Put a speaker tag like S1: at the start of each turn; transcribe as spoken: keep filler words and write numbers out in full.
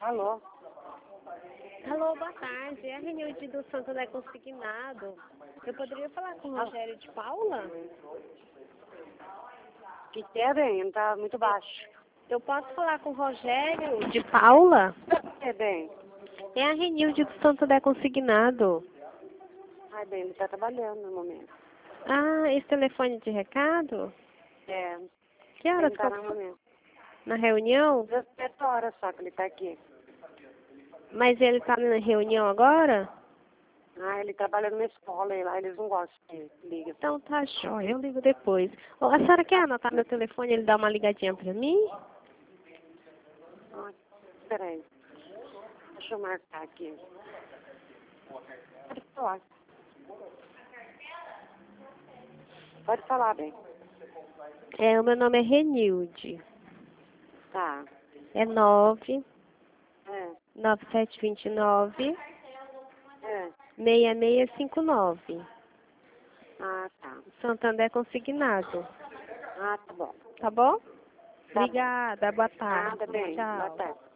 S1: Alô?
S2: Alô, boa tarde. É a Renilde do Santo André Consignado. Eu poderia falar com o Rogério de Paula?
S1: Que é, bem? Tá muito baixo.
S2: Eu posso falar com o Rogério de Paula?
S1: É, bem.
S2: É a Renilde do Santo André Consignado.
S1: Ai, bem, ele tá trabalhando no momento.
S2: Ah, esse telefone de recado?
S1: É.
S2: Que
S1: Ele
S2: horas
S1: não tá
S2: que
S1: no
S2: eu...
S1: momento.
S2: Na reunião?
S1: dezessete horas só que ele tá aqui.
S2: Mas ele está na reunião agora?
S1: Ah, ele trabalha numa escola e lá eles não gostam que liga.
S2: Então tá jóia, eu ligo depois. Ô, a senhora quer anotar meu telefone e ele dá uma ligadinha pra mim?
S1: Ah, peraí. Deixa eu marcar aqui. Pode falar. Pode falar, bem.
S2: É, o meu nome é Renilde.
S1: Tá.
S2: É nove
S1: É.
S2: nove sete dois nove
S1: É.
S2: seis seis cinco nove.
S1: Ah, tá.
S2: Santander Consignado.
S1: Ah, tá bom.
S2: Tá bom?
S1: Tá bom.
S2: Obrigada, boa tarde.
S1: Nada, bem. Boa
S2: Tchau.
S1: tarde.